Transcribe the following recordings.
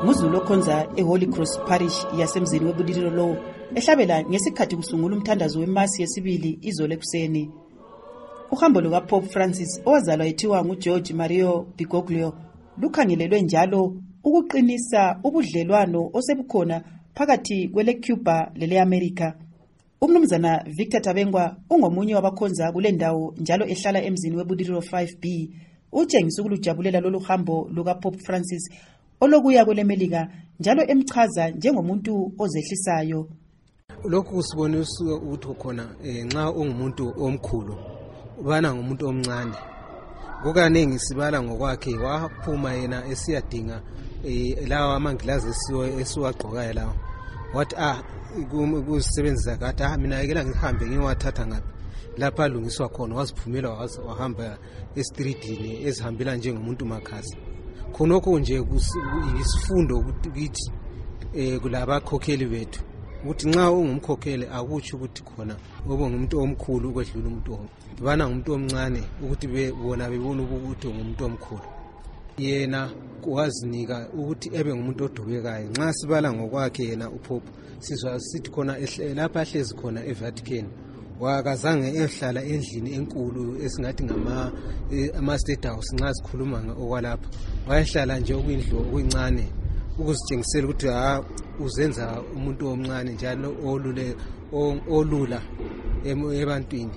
nguzulu okhonza eHoly Cross Parish yasemzini webudililo lowo ehlabela ngesikhathi kusungula umthandazo wemasi yesibili izolo ekuseni. Uhambo lukaPope Francis owazalwa ethiwa nguGeorge Mario Bergoglio lukhangelelwe njalo ukuqinisa ubudlelwano osebukhona phakathi kweleCuba leleAmerica. Umnumzana Victor Tabengwa ungomunye wabakhonza kule ndawo njalo ehlala emzini webudililo 5B utshengisa ukulujabulela lolu hambo lukaPope Francis olokuya kweleMelika njalo emchaza njengomuntu ozehlisayo. Lokhu kusibonisa ukuthi khona nxa ungumuntu omkhulu ubana ngumuntu omncane. Kukanengi sibala ngokwakhe waphuma yena esiyadinga lawa amangilazi esiwagqokayo lawa. Wathi kusebenzisa kathi mina ngeke ngihambe ngiwathatha ngaphi lapha alungiswa khona waziphumela wahamba estreetini ezihambela njengomuntu makhasi. Khonokho nje isifundo ukuthi kulaba khokheli bethu ukuthi nxa ungumkhokheli akutsho ukuthi khona ube ngumuntu omkhulu ukwedlula umuntu bana ngumuntu omncane ukuthi bona bebona ukuthi ngumuntu omkhulu. Yena wazinika ukuthi ebe ngumuntu odubekayo. Nxa sibala ngokwakhe yena uPope sizwa sithi khona lapha ahlezi khona eVatican wakazange ehlala endlini enkulu esingathi ama State House nxa sikhuluma okwalapha wayehlala nje okwindlu okuncane ukuzitshengisela ukuthi uzenza umuntu omncane njalo olula ebantwini.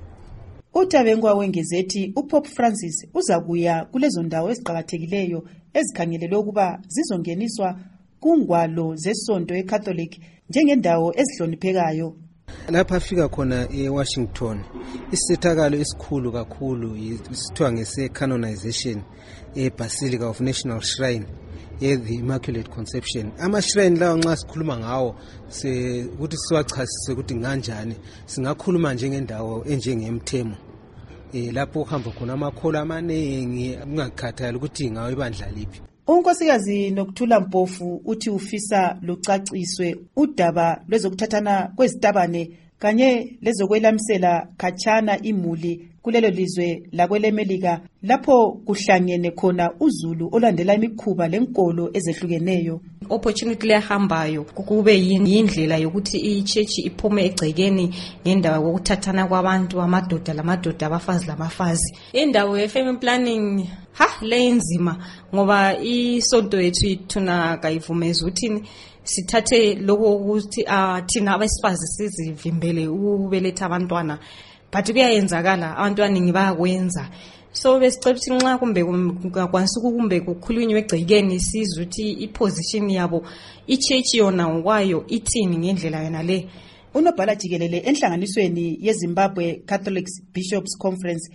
uTabengwa wengezethi uPope Francis uzakuya kulezo ndawo eziqhakathekileyo ezikhangelelwe ukuba zizongeniswa kungwalo zesonto eCatholic njengendawo ezihloniphekayo. Lapha afika khona eWashington isithakalo esikhulu kakhulu isithiwa ngese-canonization Basilica of National Shrine the Immaculate Conception. Ama-shrine lawo nxa sikhuluma ngawo ukuthi siwachasise ukuthi nganjani singakhuluma njengendawo enjengemthemo lapho uhamba khona amakholo amaningi ungakhathali ukuthi ngawo ibandla liphi. Unkosikazi Nokuthula Mpofu uthi ufisa lucaciswe udaba lwezokuthathana kwezitabane kanye lezokwelamisela khatshana imuli kulelo lizwe lakweleMelika lapho kuhlangene khona uZulu olandela imikhuba lenkolo ezehlukeneyo. Opportunity lehambayo kube yindlela yokuthi ichurch iphume egcekeni ngendawo yokuthathana kwabantu amadoda lamadoda abafazi lamafazi. Indawo ye-family planning leyinzima ngoba isonto yethu thina kayivumeza ukuthi sithathe lokho ukuthi thina abasifazi sizivimbele ukubeletha abantwana but kuyayenzakala abantwana ngibakwenza. So besicela ukuthi nxa kumbe kungakwanisa kumbe kukhulunywe egcekeni sizwe ukuthi iposition yabo ichurch yona ngokwayo ithini ngendlela yona le. Unobhala jikelele enhlanganisweni yeZimbabwe Catholic Bishops Conference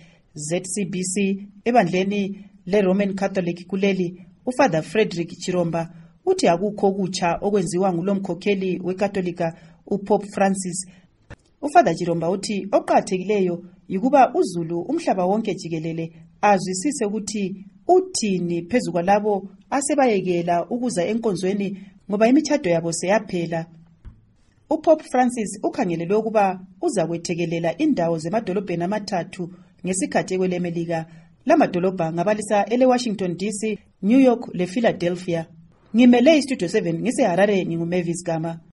ZCBC ebandleni leRoman Catholic kuleli uFather Frederick Chiromba uthi akukho kutsha okwenziwa ngulomkhokheli weKatolika uPope Francis. uFather Chiromba uthi oqhathekileyo yikuba uZulu umhlaba wonke jikelele azwisise ukuthi uthini phezu kwalabo asebayekela ukuza enkonzweni ngoba imithado yabo seyaphela. uPope Francis ukhangelelwe ukuba uza kwethekelela indawo zemadolobheni amathathu ngesikhathi kweleMelika. Lamadolobha ngabalisa eleWashington DC, New York lePhiladelphia. Ngimele iStudio 7 ngiseHarare nginguMavis Gama.